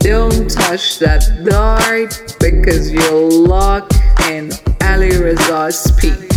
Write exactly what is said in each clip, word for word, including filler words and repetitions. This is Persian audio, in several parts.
Don't touch that dart because you'll lock in Ali Reza's speed.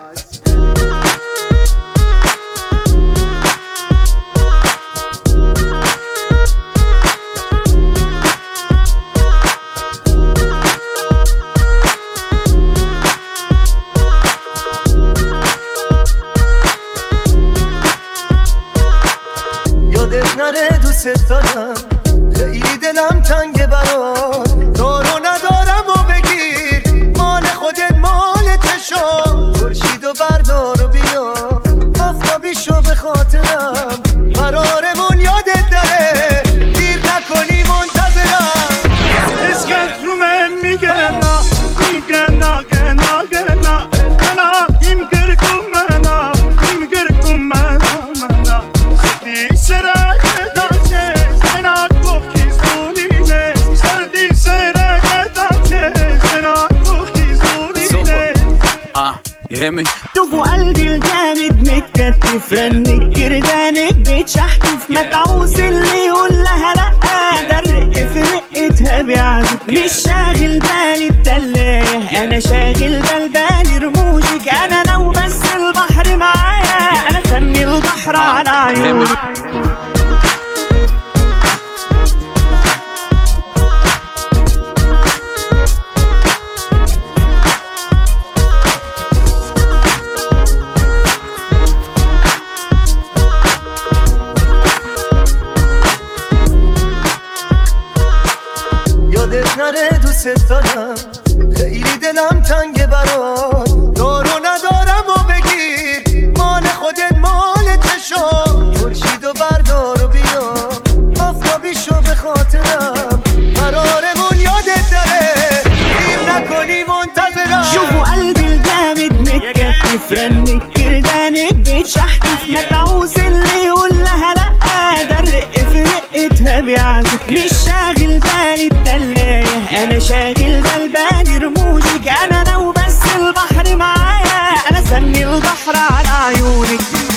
یادت نره دوست دارم، خیلی دلم تنگه برات. دارو ندارم و بگیر، مال خودت مال چشم. خورشید و بردار و بیا، آفتابی شو به خاطرم. قرارمون یادت نره، دیر نکنی منتظرم. اسکت رو من میگه نه، میگه نه که نه که نه نه این گرکم منا این گرکم منا منا سردی سرک داچه سنات بوکی زونینه سردی سرک داچه سنات بوکی زونینه. آه يهمني شوفوا قلبي الجامد متكتف رنك جردانك بيتشحتف ما تعوز اللي يقول لها لأ. ده الرق في رقتها بيعزف مش شاغل بالي بتلاقيه، انا شاغل بال بالي رموشك. انا لو بس البحر معايا انا فني البحر على عيونك. یادت نره دوست دارم، خیلی دلم تنگه برات. دارو ندارم و بگیر، مال خودت مال چشم. خورشید و بردار و بیا، آفتابی شو به خاطرم. قرارمون یادت نره، دیر نکنی منتظرم. شوفوا قلبي الجامد متكتف رنك جردانك بيتشحتف ما تعوز اللي يقول لها لأ. ده الرق في رقتها بيعزف مش شاغل بالي بتلاقيه، انا شاغل بال بالي رموشك. انا لو بس البحر معايا انا سمي البحر على عيونك.